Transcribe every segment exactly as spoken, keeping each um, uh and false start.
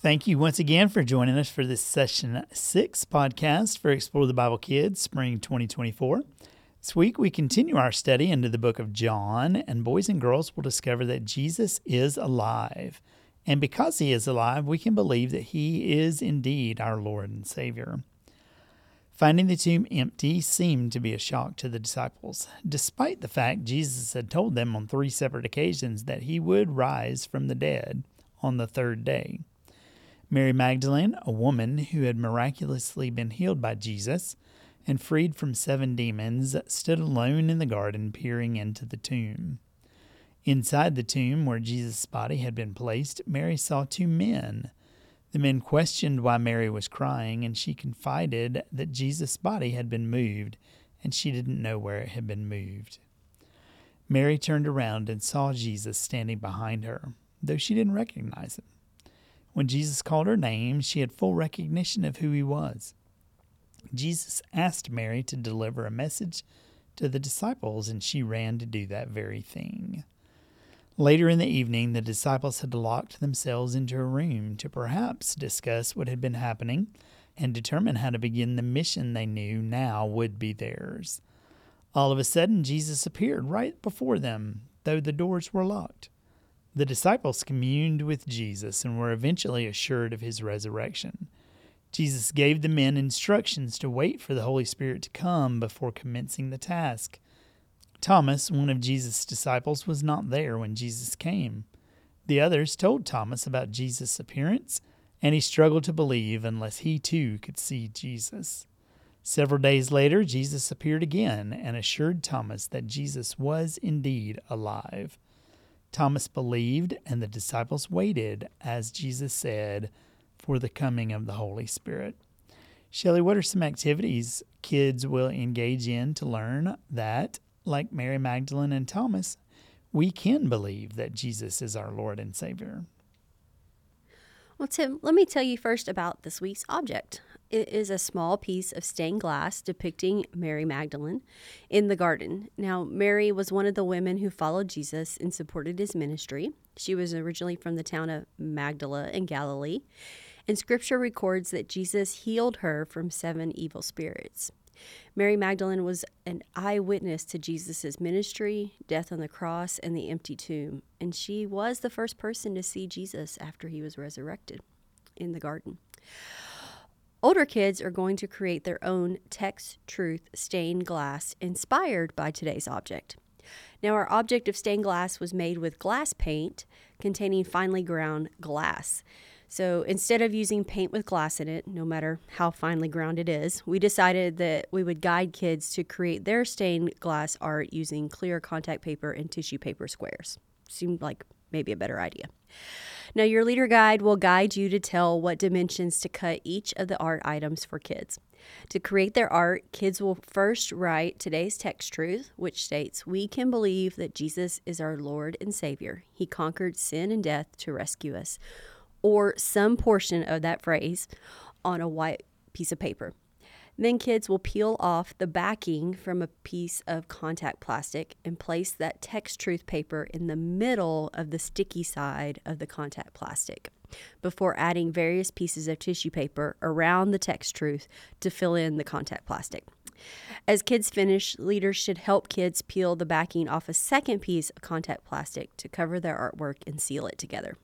Thank you once again for joining us for this Session six podcast for Explore the Bible Kids, Spring twenty twenty-four. This week we continue our study into the book of John, and boys and girls will discover that Jesus is alive. And because he is alive, we can believe that he is indeed our Lord and Savior. Finding the tomb empty seemed to be a shock to the disciples, despite the fact Jesus had told them on three separate occasions that he would rise from the dead on the third day. Mary Magdalene, a woman who had miraculously been healed by Jesus and freed from seven demons, stood alone in the garden peering into the tomb. Inside the tomb where Jesus' body had been placed, Mary saw two men. The men questioned why Mary was crying, and she confided that Jesus' body had been moved, and she didn't know where it had been moved. Mary turned around and saw Jesus standing behind her, though she didn't recognize him. When Jesus called her name, she had full recognition of who he was. Jesus asked Mary to deliver a message to the disciples, and she ran to do that very thing. Later in the evening, the disciples had locked themselves into a room to perhaps discuss what had been happening and determine how to begin the mission they knew now would be theirs. All of a sudden, Jesus appeared right before them, though the doors were locked. The disciples communed with Jesus and were eventually assured of his resurrection. Jesus gave the men instructions to wait for the Holy Spirit to come before commencing the task. Thomas, one of Jesus' disciples, was not there when Jesus came. The others told Thomas about Jesus' appearance, and he struggled to believe unless he too could see Jesus. Several days later, Jesus appeared again and assured Thomas that Jesus was indeed alive. Thomas believed, and the disciples waited, as Jesus said, for the coming of the Holy Spirit. Shelley, what are some activities kids will engage in to learn that, like Mary Magdalene and Thomas, we can believe that Jesus is our Lord and Savior? Well, Tim, let me tell you first about this week's object. It is a small piece of stained glass depicting Mary Magdalene in the garden. Now, Mary was one of the women who followed Jesus and supported his ministry. She was originally from the town of Magdala in Galilee, and Scripture records that Jesus healed her from seven evil spirits. Mary Magdalene was an eyewitness to Jesus' ministry, death on the cross, and the empty tomb, and she was the first person to see Jesus after he was resurrected in the garden. Older kids are going to create their own Text Truth stained glass inspired by today's object. Now, our object of stained glass was made with glass paint containing finely ground glass. So instead of using paint with glass in it, no matter how finely ground it is, we decided that we would guide kids to create their stained glass art using clear contact paper and tissue paper squares. Seemed like maybe a better idea. Now, your leader guide will guide you to tell what dimensions to cut each of the art items for kids. To create their art, kids will first write today's text truth, which states, "We can believe that Jesus is our Lord and Savior. He conquered sin and death to rescue us," or some portion of that phrase on a white piece of paper. Then kids will peel off the backing from a piece of contact plastic and place that text truth paper in the middle of the sticky side of the contact plastic before adding various pieces of tissue paper around the text truth to fill in the contact plastic. As kids finish, leaders should help kids peel the backing off a second piece of contact plastic to cover their artwork and seal it together.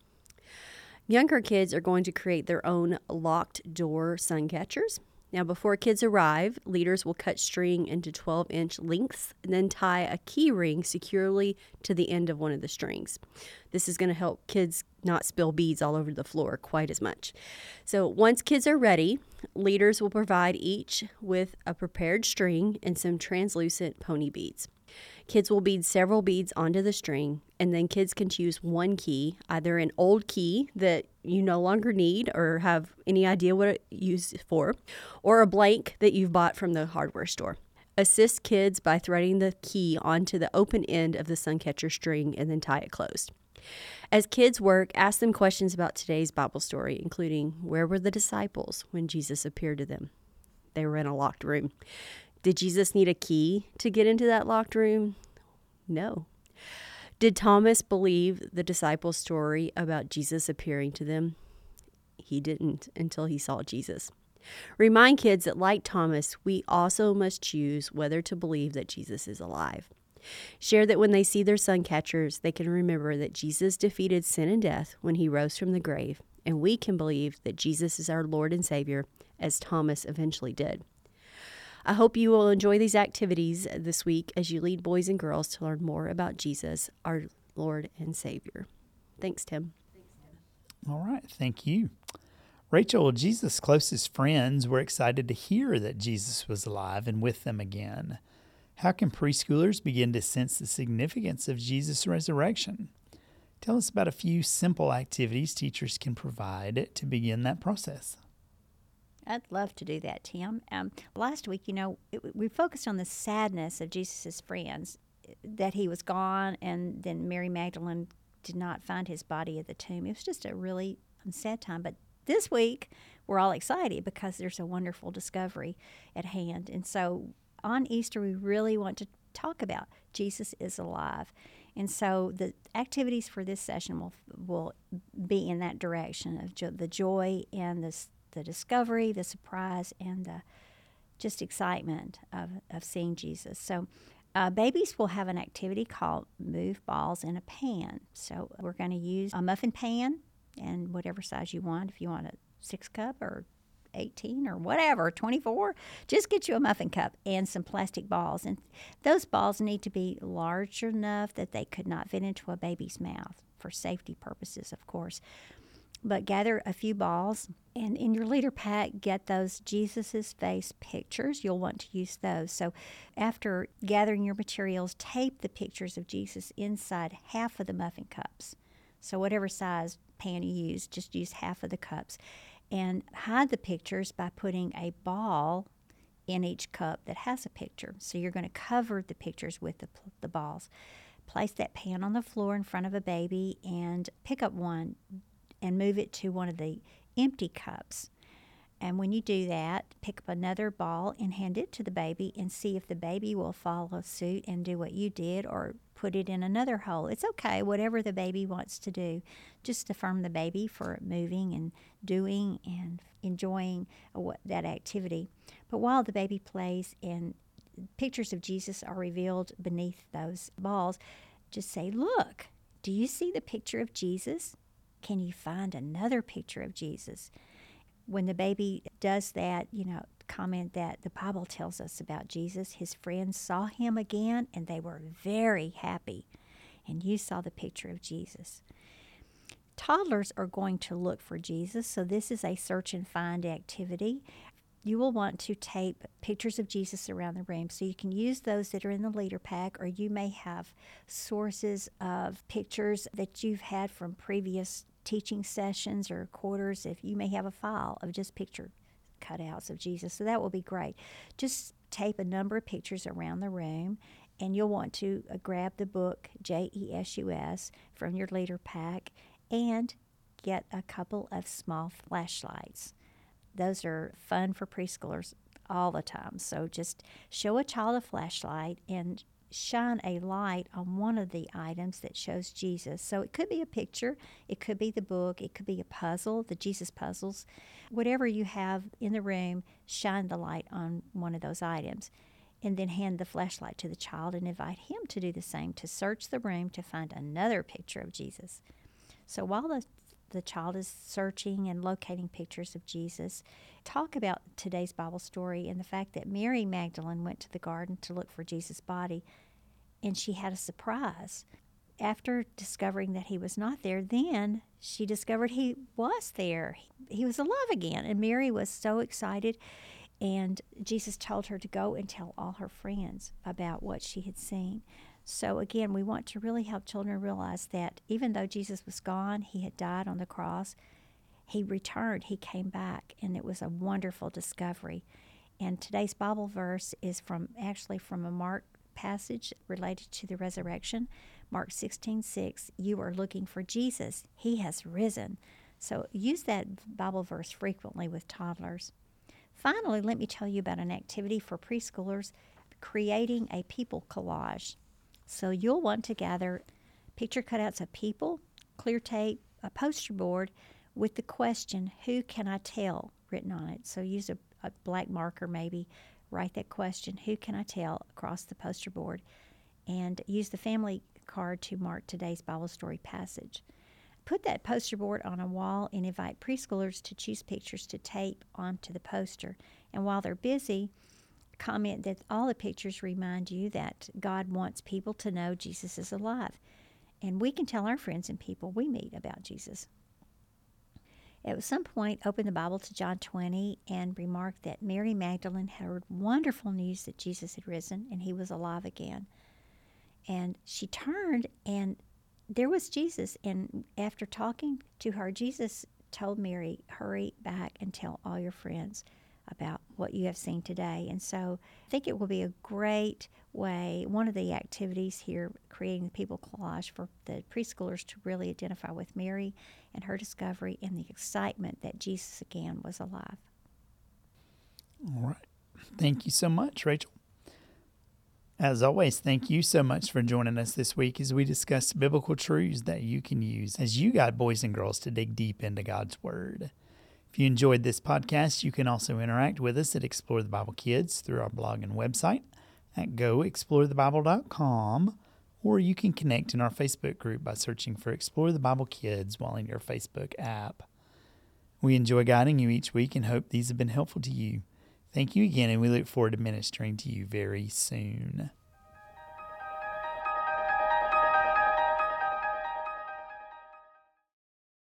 Younger kids are going to create their own locked door sun catchers. Now, before kids arrive, leaders will cut string into twelve-inch lengths and then tie a key ring securely to the end of one of the strings. This is going to help kids not spill beads all over the floor quite as much. So once kids are ready, leaders will provide each with a prepared string and some translucent pony beads. Kids will bead several beads onto the string, and then kids can choose one key, either an old key that you no longer need or have any idea what it used for, or a blank that you've bought from the hardware store. Assist kids by threading the key onto the open end of the suncatcher string and then tie it closed. As kids work, ask them questions about today's Bible story, including, where were the disciples when Jesus appeared to them? They were in a locked room. Did Jesus need a key to get into that locked room? No. Did Thomas believe the disciples' story about Jesus appearing to them? He didn't until he saw Jesus. Remind kids that, like Thomas, we also must choose whether to believe that Jesus is alive. Share that when they see their sun catchers, they can remember that Jesus defeated sin and death when he rose from the grave, and we can believe that Jesus is our Lord and Savior, as Thomas eventually did. I hope you will enjoy these activities this week as you lead boys and girls to learn more about Jesus, our Lord and Savior. Thanks, Tim. All right, thank you. Rachel, Jesus' closest friends were excited to hear that Jesus was alive and with them again. How can preschoolers begin to sense the significance of Jesus' resurrection? Tell us about a few simple activities teachers can provide to begin that process. I'd love to do that, Tim. Um, last week, you know, it, we focused on the sadness of Jesus' friends, that he was gone, and then Mary Magdalene did not find his body at the tomb. It was just a really sad time. But this week, we're all excited because there's a wonderful discovery at hand. And so on Easter, we really want to talk about Jesus is alive. And so the activities for this session will will be in that direction of jo- the joy and the, the discovery, the surprise, and the just excitement of, of seeing Jesus. So uh, babies will have an activity called Move Balls in a Pan. So we're going to use a muffin pan, and whatever size you want. If you want a six cup or eighteen or whatever, twenty-four, just get you a muffin cup and some plastic balls. And those balls need to be large enough that they could not fit into a baby's mouth, for safety purposes, of course. But gather a few balls, and in your leader pack, get those Jesus's face pictures. You'll want to use those. So after gathering your materials, tape the pictures of Jesus inside half of the muffin cups. So whatever size pan you use, just use half of the cups. And hide the pictures by putting a ball in each cup that has a picture. So you're going to cover the pictures with the, the balls. Place that pan on the floor in front of a baby and pick up one and move it to one of the empty cups. And when you do that, pick up another ball and hand it to the baby and see if the baby will follow suit and do what you did or put it in another hole. It's okay, whatever the baby wants to do. Just affirm the baby for moving and doing and enjoying that activity. But while the baby plays and pictures of Jesus are revealed beneath those balls, just say, "Look, do you see the picture of Jesus? Can you find another picture of Jesus?" When the baby does that, you know, comment that the Bible tells us about Jesus. His friends saw him again, and they were very happy. And you saw the picture of Jesus. Toddlers are going to look for Jesus, so this is a search and find activity. You will want to tape pictures of Jesus around the room, so you can use those that are in the leader pack, or you may have sources of pictures that you've had from previous teaching sessions or quarters. If you may have a file of just picture cutouts of Jesus, so that will be great. Just tape a number of pictures around the room, and you'll want to uh, grab the book J E S U S from your leader pack and get a couple of small flashlights. Those are fun for preschoolers all the time. So just show a child a flashlight and shine a light on one of the items that shows Jesus. So it could be a picture, it could be the book, it could be a puzzle, the Jesus puzzles. Whatever you have in the room, shine the light on one of those items. And then hand the flashlight to the child and invite him to do the same, to search the room to find another picture of Jesus. So while the the child is searching and locating pictures of Jesus, talk about today's Bible story and the fact that Mary Magdalene went to the garden to look for Jesus' body, and she had a surprise. After discovering that he was not there, then she discovered he was there. He was alive again, and Mary was so excited, and Jesus told her to go and tell all her friends about what she had seen. So again, we want to really help children realize that even though Jesus was gone, he had died on the cross, he returned, he came back, and it was a wonderful discovery. And today's Bible verse is from actually from a Mark passage related to the resurrection. Mark sixteen six, you are looking for Jesus. He has risen. So use that Bible verse frequently with toddlers. Finally, let me tell you about an activity for preschoolers, creating a people collage. So you'll want to gather picture cutouts of people, clear tape, a poster board with the question, "Who can I tell?" written on it. So use a, a black marker maybe, write that question, "Who can I tell?" across the poster board, and use the family card to mark today's Bible story passage. Put that poster board on a wall and invite preschoolers to choose pictures to tape onto the poster. And while they're busy, comment that all the pictures remind you that God wants people to know Jesus is alive. And we can tell our friends and people we meet about Jesus. At some point, open the Bible to John twenty and remark that Mary Magdalene heard wonderful news that Jesus had risen and he was alive again. And she turned, and there was Jesus. And after talking to her, Jesus told Mary, "Hurry back and tell all your friends about what you have seen today." And so I think it will be a great way, one of the activities here, creating the people collage for the preschoolers to really identify with Mary and her discovery and the excitement that Jesus again was alive. All right. Thank you so much, Rachel. As always, thank you so much for joining us this week as we discuss biblical truths that you can use as you guide boys and girls to dig deep into God's Word. If you enjoyed this podcast, you can also interact with us at Explore the Bible Kids through our blog and website at go explore the bible dot com, or you can connect in our Facebook group by searching for Explore the Bible Kids while in your Facebook app. We enjoy guiding you each week and hope these have been helpful to you. Thank you again, and we look forward to ministering to you very soon.